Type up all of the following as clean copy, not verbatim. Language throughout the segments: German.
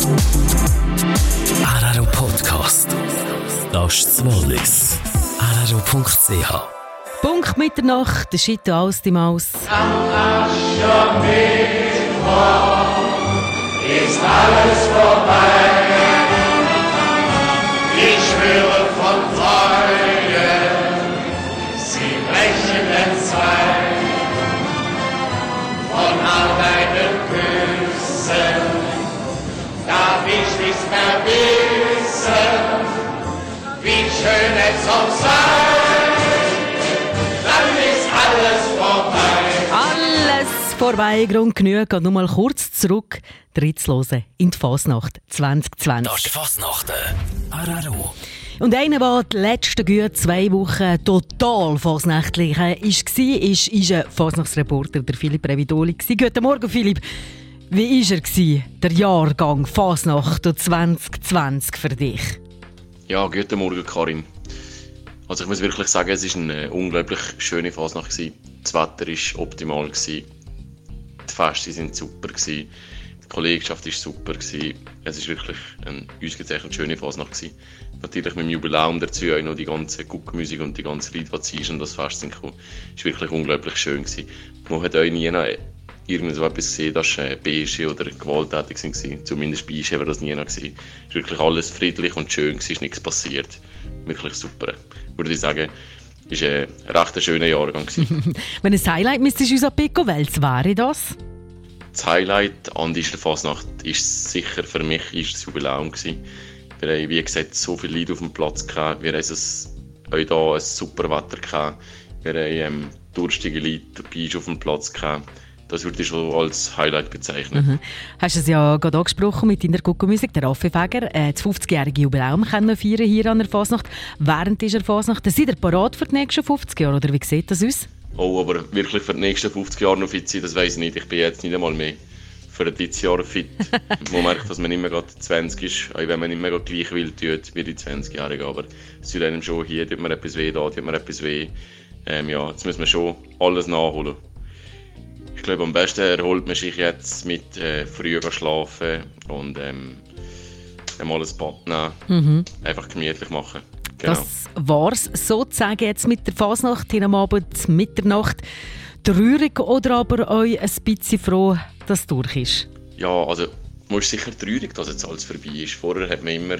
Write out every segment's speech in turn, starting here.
Araro Podcast. Das ist das Wallis. Araro.ch. Punkt Mitternacht, der Schitte aus die Maus. Am Aschermittwoch ist alles vorbei. Ich schwöre von Freuden, sie brechen entzwei. Von all deinen Küssen darf ich nichts mehr wissen, wie schön es auch sei. Dann ist alles vorbei. Alles vorbei, Grund genug. Geht nur mal kurz zurück, reinzuhören in die Fasnacht 2020. Das ist Fasnachten. Araro. Und einer, der die letzten guten 2 Wochen total fasnächtlich war, ist ein Fasnachtsreporter, der Philipp Revidoli. Guten Morgen, Philipp. Wie war der Jahrgang Fasnacht 2020 für dich? Ja, guten Morgen, Karin. Also ich muss wirklich sagen, es war eine unglaublich schöne Fasnacht. Das Wetter war optimal. Die Feste waren super. Die Kollegschaft war super. Es war wirklich eine ausgezeichnet schöne Fasnacht. Natürlich mit dem Jubiläum dazu auch noch die ganze Guckmusik und die ganze Lieder, die zu und das Fest sind gekommen. Es war wirklich unglaublich schön. Man hat auch nie irgend so etwas gesehen, das beige oder gewalttätig war. Zumindest bei war das nie gesehen. Es war wirklich alles friedlich und schön, es ist nichts passiert. Wirklich super. Würde ich sagen, es war ein recht schöner Jahrgang. Wenn ein Highlight müsstest du uns abpicken, welches wäre das? Das Highlight an dieser Fasnacht ist sicher für mich das Jubiläum. Wir haben, wie gesagt, so viele Leute auf dem Platz gehabt. Wir haben auch hier ein super Wetter gehabt. Wir haben durstige Leute auf dem Platz gehabt. Das würde ich schon als Highlight bezeichnen. Mhm. Hast du es ja gerade angesprochen mit deiner Guckenmusik, der Raffi Fäger. Das 50-jährige Jubiläum können wir feiern hier an der Fasnacht. Während dieser Fasnacht. Seid ihr bereit für die nächsten 50 Jahre, oder wie sieht das aus? Oh, aber wirklich für die nächsten 50 Jahre noch fit sein, das weiss ich nicht. Ich bin jetzt nicht einmal mehr für dieses Jahr fit. Man merkt, dass man nicht mehr gerade 20 ist, auch wenn man nicht mehr gleich wild tut wie die 20-Jährigen. Aber es tut einem schon, hier tut mir etwas weh, da tut mir etwas weh. Ja, jetzt müssen wir schon alles nachholen. Ich glaube, am besten erholt man sich jetzt mit früh schlafen und einmal ein Bad nehmen. Einfach gemütlich machen. Genau. Das war's sozusagen jetzt mit der Fasnacht hin am Abend, Mitternacht. Traurig oder aber euch ein bisschen froh, dass es durch ist? Ja, also man ist sicher traurig, dass jetzt alles vorbei ist. Vorher hat man immer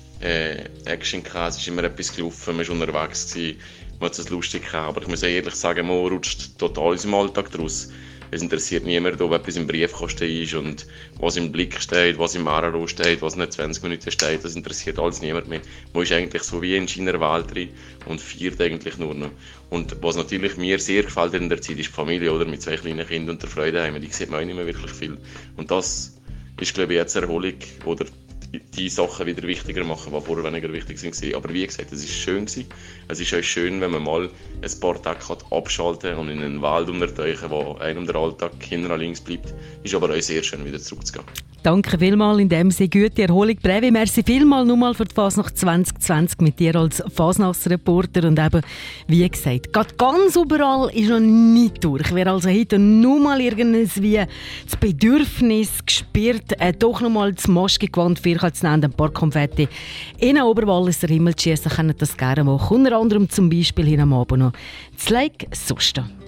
Action gehabt, es ist immer etwas gelaufen, man war unterwegs gewesen, man hat es lustig gehabt. Aber ich muss ehrlich sagen, man rutscht total aus dem Alltag draus. Es interessiert niemand, ob etwas im Briefkasten ist und was im Blick steht, was im Araro steht, was in 20 Minuten steht. Das interessiert alles niemand mehr. Man ist eigentlich so wie in seiner Welt drin und feiert eigentlich nur noch. Und was natürlich mir sehr gefällt in der Zeit, ist die Familie, oder? Mit 2 kleinen Kindern und der Freude heim. Die sieht man auch nicht mehr wirklich viel. Und das ist, glaube ich, jetzt Erholung oder die Sachen wieder wichtiger machen, die vorher weniger wichtig waren. Aber wie gesagt, es war schön. Es ist auch schön, wenn man mal ein paar Tage abschalten kann und in einen Wald untertauchen, wo einem der Alltag hinten links bleibt. Ist aber auch sehr schön, wieder zurückzugehen. Danke vielmals, in dem Sinne gute Erholung. Brevi, merci vielmals nochmal für die Fasnacht 2020 mit dir als Fasnachtsreporter. Und eben, wie gesagt, gerade ganz überall ist noch nicht durch. Wer also heute nur mal irgendwie das Bedürfnis gespürt, doch noch mal das Maschengewand für zu nehmen, ein paar Konfetti in den Oberwalliser Himmel zu schiessen, können das gerne machen. Unter anderem zum Beispiel hier am Abend noch das Lake Susta.